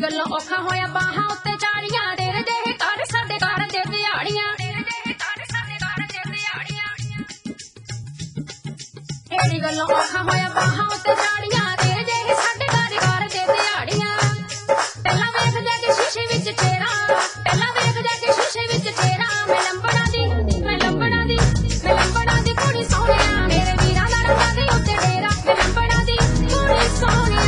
ਗੱਲੋਂ ਔਖਾ ਹੋਇਆ ਬਾਹਾਂ ਉੱਤੇ ਚਾੜੀਆਂ ਤੇਰੇ ਜਿਹੇ ਘਰ ਸਾਡੇ ਘਰ ਦੇ ਦਿਹਾੜੀਆਂ ਤੇਰੀ ਗੱਲੋਂ ਔਖਾ ਹੋਇਆ ਬਾਹਾਂ ਉੱਤੇ ਚਾੜੀਆਂ ਤੇਰੇ ਜਿਹੇ ਸਾਡੇ ਘਰ ਦੇ ਦਿਹਾੜੀਆਂ ਪਹਿਲਾਂ ਵੇਖ ਜਾ ਕੇ ਸ਼ੀਸ਼ੇ ਵਿੱਚ ਚਿਹਰਾ ਪਹਿਲਾਂ ਵੇਖ ਜਾ ਕੇ ਸ਼ੀਸ਼ੇ ਵਿੱਚ ਚਿਹਰਾ ਮੈਂ ਲੰਬੜਾ ਦੀ ਕੁੜੀ ਸੋਹਣਿਆ ਮੇਰੇ ਵੀਰਾਂ ਦਾ ਰੱਖਾ ਦੇ ਉੱਤੇ ਡੇਰਾ ਮੈਂ ਲੰਬੜਾ ਦੀ ਕੁੜੀ ਸੋਹਣਿਆ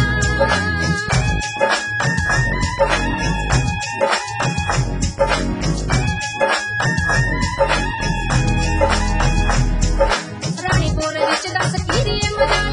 ਰਾਣੀਪੁਰ ਵਿੱਚ ਦੱਸ ਕੀ ਦੀ ਮਜਾਲ